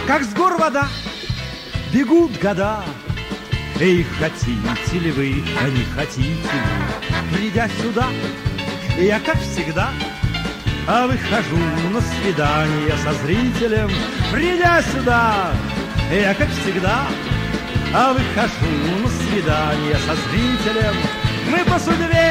Как с гор вода бегут года. Эй, хотите ли вы, а не хотите ли, придя сюда, я, как всегда, выхожу на свидание со зрителем. Придя сюда, я, как всегда, выхожу на свидание со зрителем. Мы по судьбе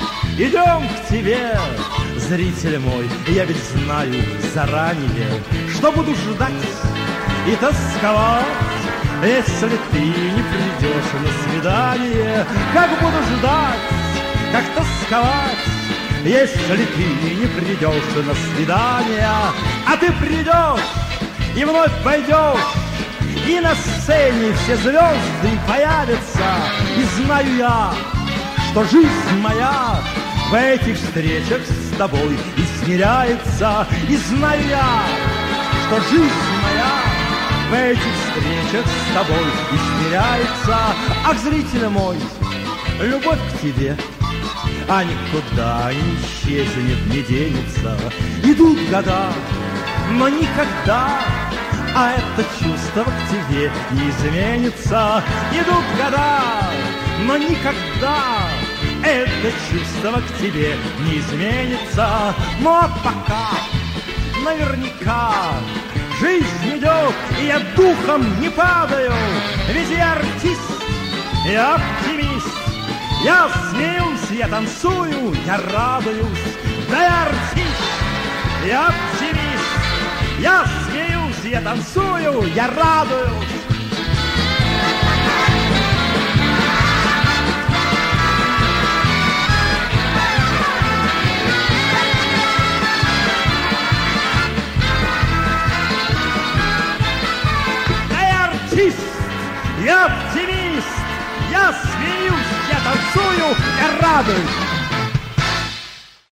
идем к тебе, зритель мой. Я ведь знаю заранее, что буду ждать и тосковать, если ты не придешь на свидание. Как буду ждать, как тосковать, если ты не придешь на свидание. А ты придешь и вновь пойдешь, и на сцене все звезды появятся. И знаю я, что жизнь моя в этих встречах с тобой измеряется. И знаю я, что жизнь моя в этих встречах с тобой измеряется. Ах, зритель мой, любовь к тебе, а никуда не исчезнет, не денется. Идут года, но никогда, а это чувство к тебе не изменится. Идут года, но никогда это чувство к тебе не изменится. Но пока наверняка жизнь идет, и я духом не падаю, ведь я артист, я оптимист. Я смеюсь, я танцую, я радуюсь. Да я артист, я оптимист. Я смеюсь, я танцую, я радуюсь. Я оптимист, я смеюсь, я танцую, я радуюсь.